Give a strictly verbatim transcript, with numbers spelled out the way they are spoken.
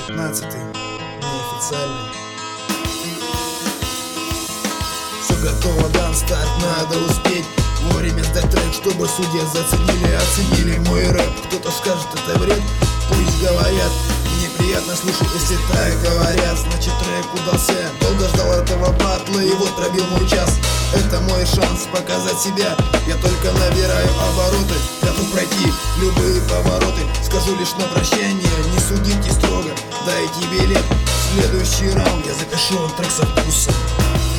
пятнадцатый, неофициальный. Все готово, дан старт, надо успеть вовремя сдать трек, чтобы судья заценили, оценили мой рэп. Кто-то скажет, это вред, пусть говорят. Мне приятно слушать, если так говорят, значит трек удался. Долго ждал этого батла, и вот пробил мой час. Это мой шанс показать себя. Я только набираю обороты, готов пройти любые повороты. Скажу лишь на прощание, не судите строго, дайте билет. Следующий раунд я запишу трек со вкусом.